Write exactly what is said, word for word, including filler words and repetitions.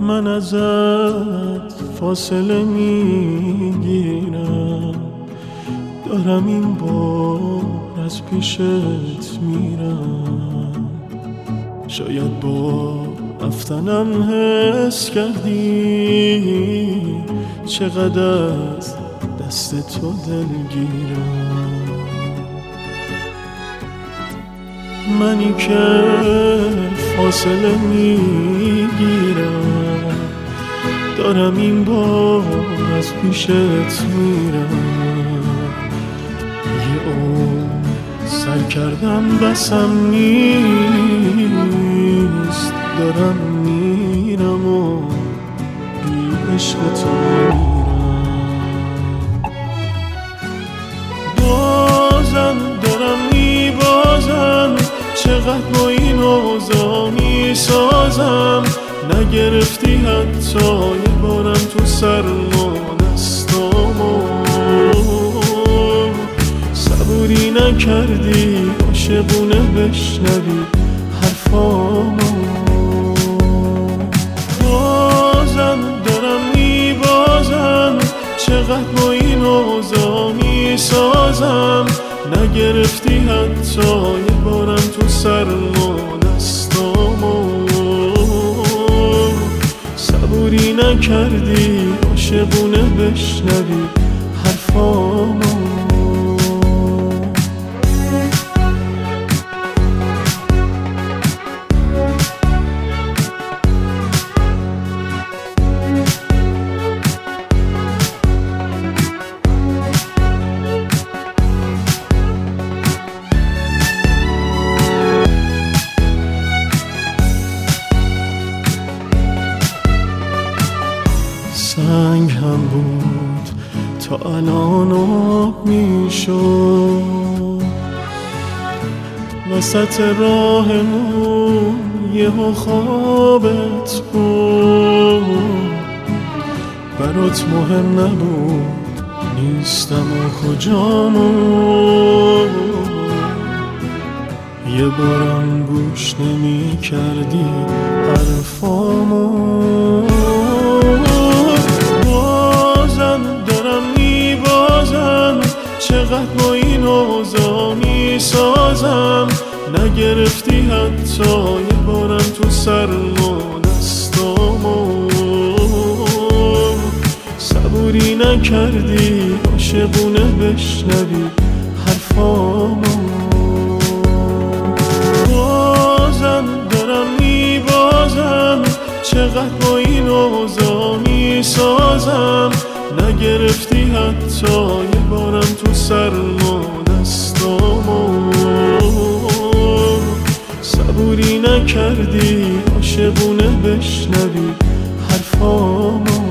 من ازت فاصله میگیرم، دارم این بار از پیشت میرم. شاید با رفتنم حس کردی چقدر از دست تو دلگیرم. منی که فاصله میگیرم، دارم این بار از پیشت میرم. یه عمر سر کردم بسم نیست، دارم میرم و بی عشق تو میرم. بازم دارم میبازم، چقدر با این اوضاع میسازم. نگرفتی حتی یه بارم تو سرما دستامو، صبوری نکردی عاشقونه بشنوی حرفامو. بازم دارم میبازم، چقدر با این اوضاع میسازم. نگرفتی حتی یه بارم تو سرما دستامو، صبوری نکردی عاشقونه بشنوی حرفامو. سنگ هم بود تا الان آب میشد، وسط راهمون یهو خوابت بود. برات مهم نبود نیستم و کجامو، یه بارم گوش نمی کردی حرفامو. چقدر با این اوضاع میسازم. نگرفتی حتی یه بارم تو سرما دستامو، صبوری نکردی عاشقونه بشنوی حرفامو. بازم دارم میبازم، چقدر با این اوضاع میسازم. نگرفتی حتی یه بارم تو سرما دستامو، صبوری نکردی عاشقونه بشنوی حرفامو.